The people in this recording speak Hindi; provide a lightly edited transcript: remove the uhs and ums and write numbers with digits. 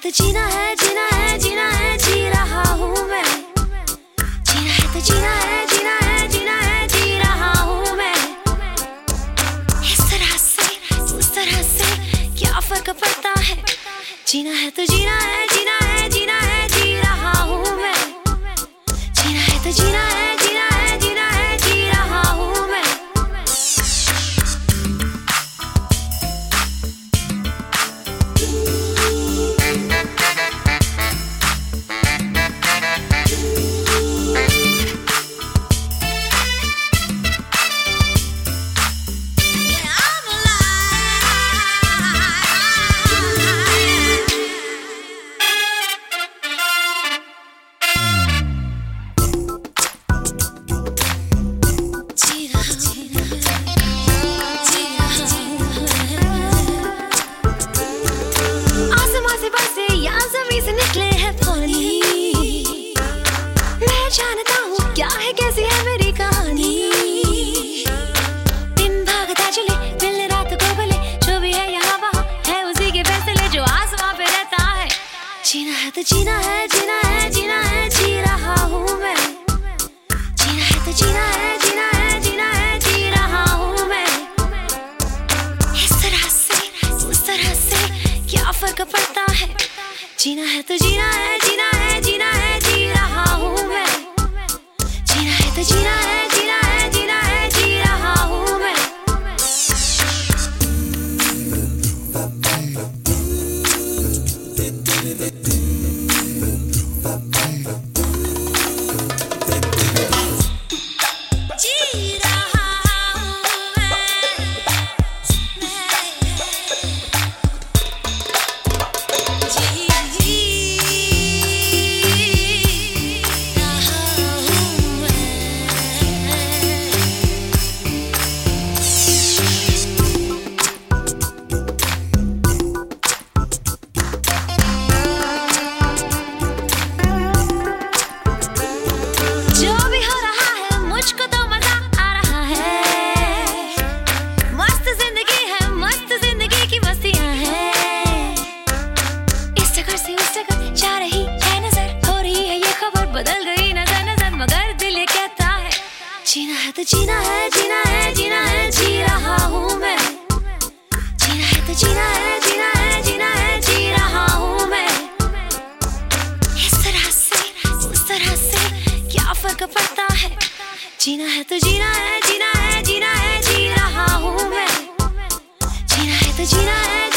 तो जीना है, जीना है, जीना है, जी रहा हूँ मैं। जीना है तो जीना है, जीना है, जीना है, जी रहा हूँ मैं। इस तरह से उस तरह से क्या फर्क पड़ता है। जीना है तो जीना है, जीना है, जीना है, जी रहा हूँ मैं। जीना है तो जीना है, जीना है, जीना है, जी रहा हूँ मैं। जानता हूँ क्या है कैसी है मेरी कहानी। दिन भागता चले दिल रात को भले, जो भी है यहाँ वहाँ है उसी के फैसले, जो आसमां पे रहता है। जीना है तो जीना है, जीना है, जीना है, जी रहा हूँ मैं। जीना है तो जीना है, जीना है, जीना है, जी रहा हूँ मैं। इस तरह से उस तरह से क्या फर्क पड़ता है। जीना है तो जीना है, जीना है, जीना है, जी रहा हूँ मैं। जीना है तो जीना है, जीना है, जीना है, जी रहा हूँ मैं। जी रहा हूँ जीना है तो जीना है, जीना है, जीना है, जी रहा हूँ मैं। जीना है तो जीना है, जीना है, जीना है, जी रहा हूँ मैं। इस तरह से उस तरह से क्या फर्क पड़ता है। जीना है तो जीना है, जीना है, जीना है, जी रहा हूँ मैं। जीना है तो जीना है।